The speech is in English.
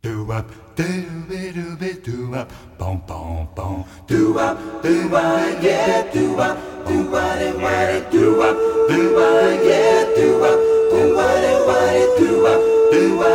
Do up, do bit, do up, bom bom bom. Do up, yeah, do up, what, do up, yeah, do up, what, do up,